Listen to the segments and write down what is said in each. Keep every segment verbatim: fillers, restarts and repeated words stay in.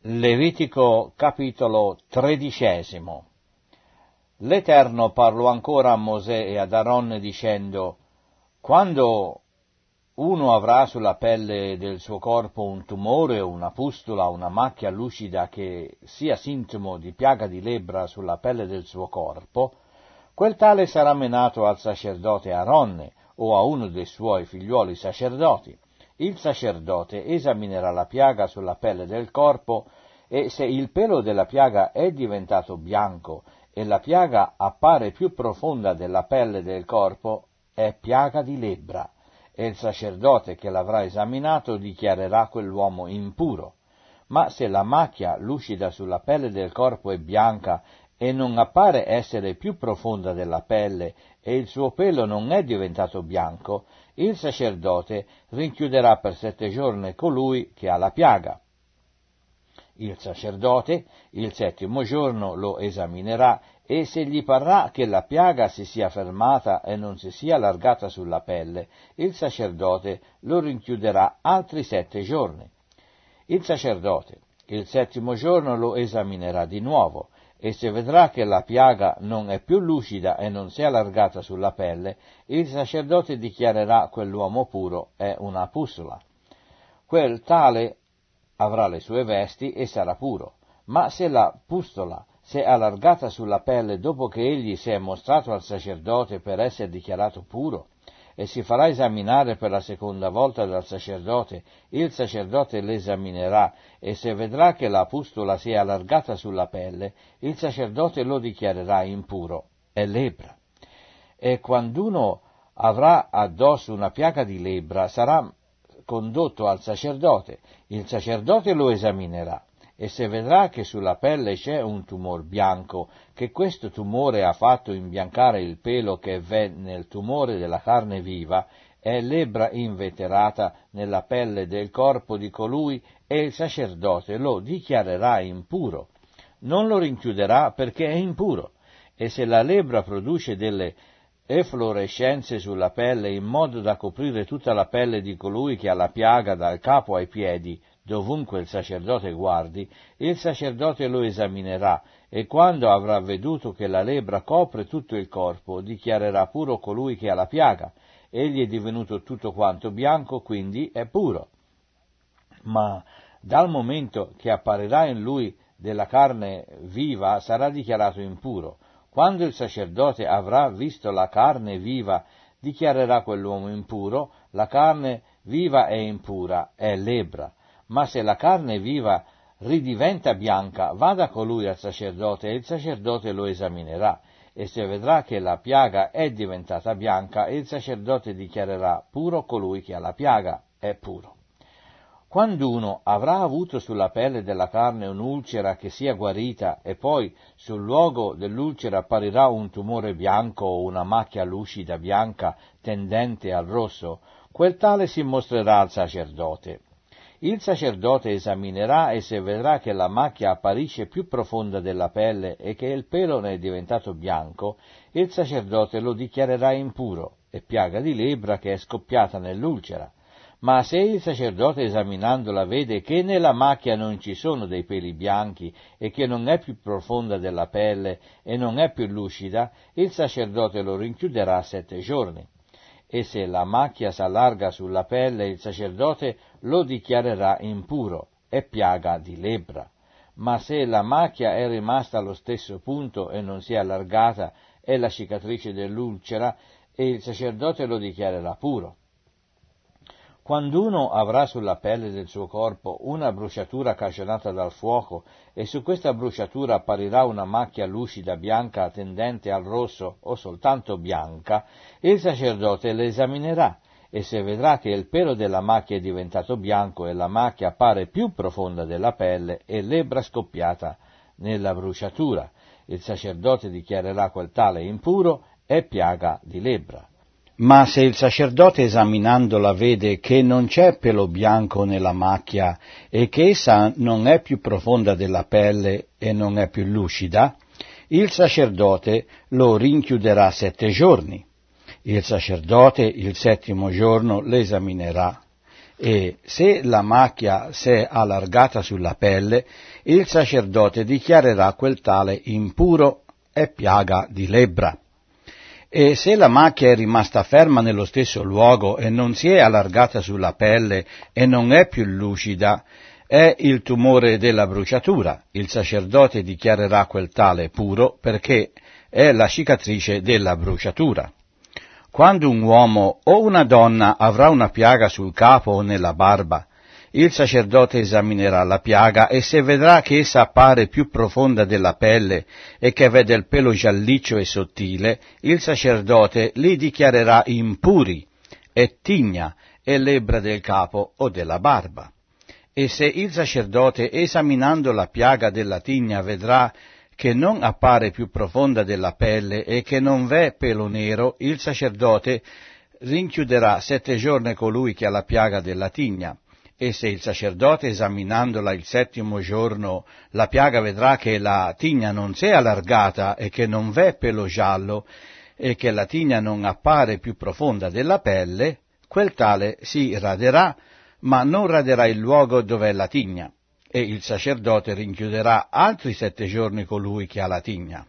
Levitico capitolo tredicesimo. L'Eterno parlò ancora a Mosè e ad Aaron dicendo: quando uno avrà sulla pelle del suo corpo un tumore o una pustula, una macchia lucida che sia sintomo di piaga di lebbra sulla pelle del suo corpo, quel tale sarà menato al sacerdote Aaronne o a uno dei suoi figliuoli sacerdoti. Il sacerdote esaminerà la piaga sulla pelle del corpo e se il pelo della piaga è diventato bianco e la piaga appare più profonda della pelle del corpo, è piaga di lebbra, e il sacerdote che l'avrà esaminato dichiarerà quell'uomo impuro. Ma se la macchia lucida sulla pelle del corpo è bianca e non appare essere più profonda della pelle e il suo pelo non è diventato bianco, il sacerdote rinchiuderà per sette giorni colui che ha la piaga. Il sacerdote il settimo giorno lo esaminerà e se gli parrà che la piaga si sia fermata e non si sia allargata sulla pelle, il sacerdote lo rinchiuderà altri sette giorni. Il sacerdote il settimo giorno lo esaminerà di nuovo e se vedrà che la piaga non è più lucida e non si è allargata sulla pelle, il sacerdote dichiarerà quell'uomo puro, è una pustula. Quel tale avrà le sue vesti e sarà puro, ma se la pustula si è allargata sulla pelle dopo che egli si è mostrato al sacerdote per essere dichiarato puro, e si farà esaminare per la seconda volta dal sacerdote, il sacerdote l'esaminerà, e se vedrà che la pustula si è allargata sulla pelle, il sacerdote lo dichiarerà impuro, è lebbra. E quanduno avrà addosso una piaga di lebbra, sarà condotto al sacerdote, il sacerdote lo esaminerà, e se vedrà che sulla pelle c'è un tumor bianco, che questo tumore ha fatto imbiancare il pelo che v'è nel tumore della carne viva, è lebbra inveterata nella pelle del corpo di colui, e il sacerdote lo dichiarerà impuro. Non lo rinchiuderà perché è impuro, e se la lebbra produce delle efflorescenze sulla pelle in modo da coprire tutta la pelle di colui che ha la piaga dal capo ai piedi, dovunque il sacerdote guardi, il sacerdote lo esaminerà, e quando avrà veduto che la lebbra copre tutto il corpo, dichiarerà puro colui che ha la piaga. Egli è divenuto tutto quanto bianco, quindi è puro. Ma dal momento che apparirà in lui della carne viva, sarà dichiarato impuro. Quando il sacerdote avrà visto la carne viva, dichiarerà quell'uomo impuro, la carne viva è impura, è lebbra. Ma se la carne viva ridiventa bianca, vada colui al sacerdote e il sacerdote lo esaminerà, e se vedrà che la piaga è diventata bianca, il sacerdote dichiarerà puro colui che ha la piaga, è puro. Quanduno avrà avuto sulla pelle della carne un'ulcera che sia guarita e poi sul luogo dell'ulcera apparirà un tumore bianco o una macchia lucida bianca tendente al rosso, quel tale si mostrerà al sacerdote. Il sacerdote esaminerà e se vedrà che la macchia apparisce più profonda della pelle e che il pelo ne è diventato bianco, il sacerdote lo dichiarerà impuro, è piaga di lebbra che è scoppiata nell'ulcera. Ma se il sacerdote esaminandola vede che nella macchia non ci sono dei peli bianchi e che non è più profonda della pelle e non è più lucida, il sacerdote lo rinchiuderà sette giorni. E se la macchia s'allarga sulla pelle, il sacerdote lo dichiarerà impuro, è piaga di lebbra. Ma se la macchia è rimasta allo stesso punto e non si è allargata, è la cicatrice dell'ulcera, e il sacerdote lo dichiarerà puro. Quanduno avrà sulla pelle del suo corpo una bruciatura cagionata dal fuoco, e su questa bruciatura apparirà una macchia lucida bianca tendente al rosso o soltanto bianca, il sacerdote l'esaminerà, e se vedrà che il pelo della macchia è diventato bianco e la macchia appare più profonda della pelle e lebbra scoppiata nella bruciatura, il sacerdote dichiarerà quel tale impuro, è piaga di lebbra. Ma se il sacerdote esaminandola vede che non c'è pelo bianco nella macchia e che essa non è più profonda della pelle e non è più lucida, il sacerdote lo rinchiuderà sette giorni. Il sacerdote il settimo giorno l'esaminerà E se la macchia si è allargata sulla pelle, il sacerdote dichiarerà quel tale impuro, è piaga di lebbra. E se la macchia è rimasta ferma nello stesso luogo e non si è allargata sulla pelle e non è più lucida, è il tumore della bruciatura. Il sacerdote dichiarerà quel tale puro perché è la cicatrice della bruciatura. Quando un uomo o una donna avrà una piaga sul capo o nella barba, il sacerdote esaminerà la piaga e se vedrà che essa appare più profonda della pelle e che vede il pelo gialliccio e sottile, il sacerdote li dichiarerà impuri, è tigna, è lebbra del capo o della barba. E se il sacerdote, esaminando la piaga della tigna, vedrà che non appare più profonda della pelle e che non v'è pelo nero, il sacerdote rinchiuderà sette giorni colui che ha la piaga della tigna. E se il sacerdote, esaminandola il settimo giorno, la piaga vedrà che la tigna non si è allargata e che non v'è pelo giallo e che la tigna non appare più profonda della pelle, quel tale si raderà, ma non raderà il luogo dove è la tigna, e il sacerdote rinchiuderà altri sette giorni colui che ha la tigna.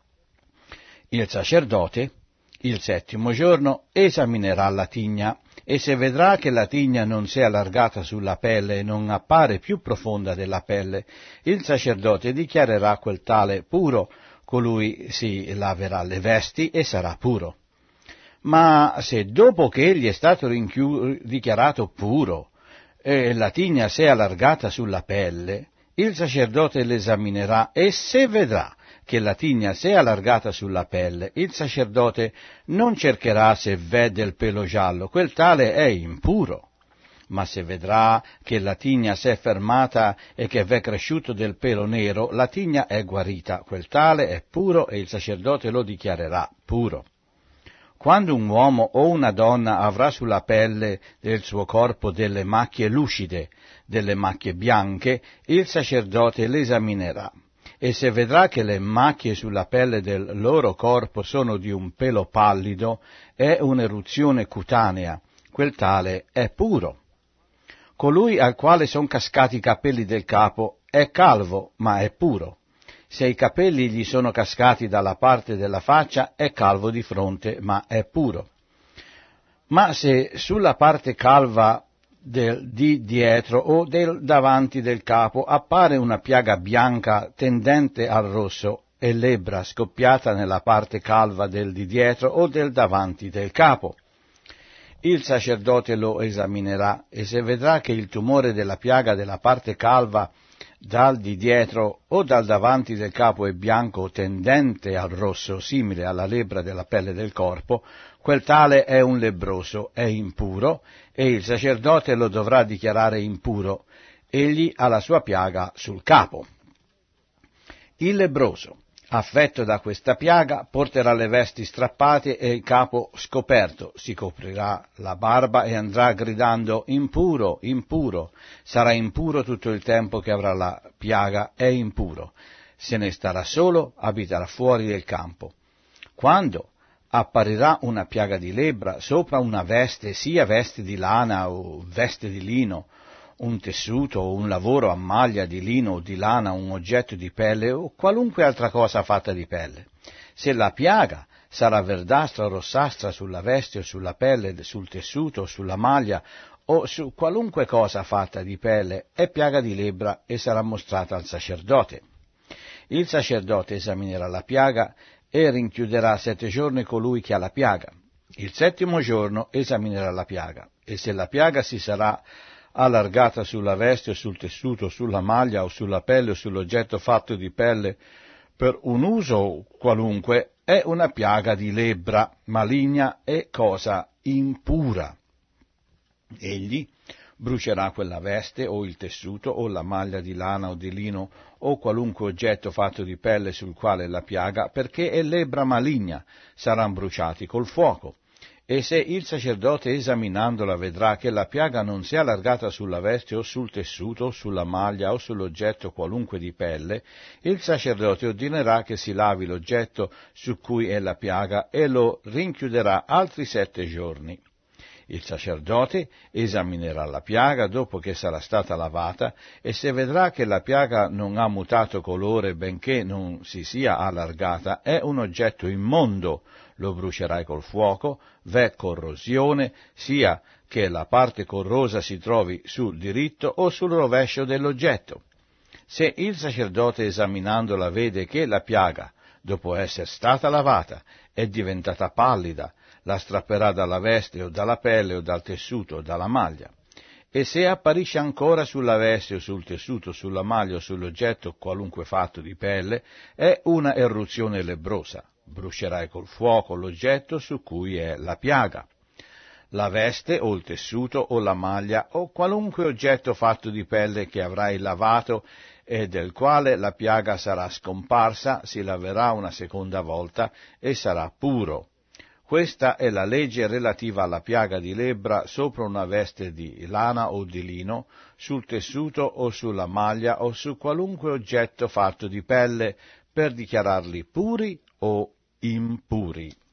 Il sacerdote, il settimo giorno, esaminerà la tigna, e se vedrà che la tigna non si è allargata sulla pelle e non appare più profonda della pelle, il sacerdote dichiarerà quel tale puro, colui si laverà le vesti e sarà puro. Ma se dopo che egli è stato rinchiu- dichiarato puro, e la tigna si è allargata sulla pelle, il sacerdote l'esaminerà e se vedrà che la tigna si è allargata sulla pelle, il sacerdote non cercherà se vede il pelo giallo, quel tale è impuro. Ma se vedrà che la tigna si è fermata e che v'è cresciuto del pelo nero, la tigna è guarita, quel tale è puro e il sacerdote lo dichiarerà puro. Quando un uomo o una donna avrà sulla pelle del suo corpo delle macchie lucide, delle macchie bianche, il sacerdote l'esaminerà. E se vedrà che le macchie sulla pelle del loro corpo sono di un pelo pallido, è un'eruzione cutanea, quel tale è puro. Colui al quale sono cascati i capelli del capo è calvo, ma è puro. Se i capelli gli sono cascati dalla parte della faccia, è calvo di fronte, ma è puro. Ma se sulla parte calva del, di dietro o del davanti del capo appare una piaga bianca tendente al rosso e lebbra scoppiata nella parte calva del di dietro o del davanti del capo, il sacerdote lo esaminerà e se vedrà che il tumore della piaga della parte calva dal di dietro o dal davanti del capo è bianco tendente al rosso, simile alla lebbra della pelle del corpo, quel tale è un lebbroso, è impuro, e il sacerdote lo dovrà dichiarare impuro, egli ha la sua piaga sul capo. Il lebbroso, affetto da questa piaga, porterà le vesti strappate e il capo scoperto, si coprirà la barba e andrà gridando impuro, impuro, sarà impuro tutto il tempo che avrà la piaga, è impuro, se ne starà solo, abiterà fuori del campo. Quando apparirà una piaga di lebbra sopra una veste, sia veste di lana o veste di lino, un tessuto o un lavoro a maglia di lino o di lana, un oggetto di pelle o qualunque altra cosa fatta di pelle. Se la piaga sarà verdastra o rossastra sulla veste o sulla pelle, sul tessuto o sulla maglia o su qualunque cosa fatta di pelle, è piaga di lebbra e sarà mostrata al sacerdote. Il sacerdote esaminerà la piaga e rinchiuderà sette giorni colui che ha la piaga. Il settimo giorno esaminerà la piaga e se la piaga si sarà allargata sulla veste o sul tessuto, sulla maglia o sulla pelle o sull'oggetto fatto di pelle per un uso qualunque, è una piaga di lebbra, maligna e cosa impura. Egli brucerà quella veste o il tessuto o la maglia di lana o di lino o qualunque oggetto fatto di pelle sul quale è la piaga, perché è lebbra maligna, saranno bruciati col fuoco. E se il sacerdote esaminandola vedrà che la piaga non si è allargata sulla veste o sul tessuto o sulla maglia o sull'oggetto qualunque di pelle, il sacerdote ordinerà che si lavi l'oggetto su cui è la piaga e lo rinchiuderà altri sette giorni. Il sacerdote esaminerà la piaga dopo che sarà stata lavata e se vedrà che la piaga non ha mutato colore benché non si sia allargata, è un oggetto immondo, lo brucerai col fuoco, v'è corrosione, sia che la parte corrosa si trovi sul diritto o sul rovescio dell'oggetto. Se il sacerdote esaminandola vede che la piaga, dopo essere stata lavata, è diventata pallida, la strapperà dalla veste o dalla pelle o dal tessuto o dalla maglia. E se apparisce ancora sulla veste o sul tessuto, sulla maglia o sull'oggetto qualunque fatto di pelle, è una eruzione lebbrosa. Brucerai col fuoco l'oggetto su cui è la piaga. La veste o il tessuto o la maglia o qualunque oggetto fatto di pelle che avrai lavato e del quale la piaga sarà scomparsa, si laverà una seconda volta e sarà puro. Questa è la legge relativa alla piaga di lebbra sopra una veste di lana o di lino, sul tessuto o sulla maglia o su qualunque oggetto fatto di pelle, per dichiararli puri o impuri.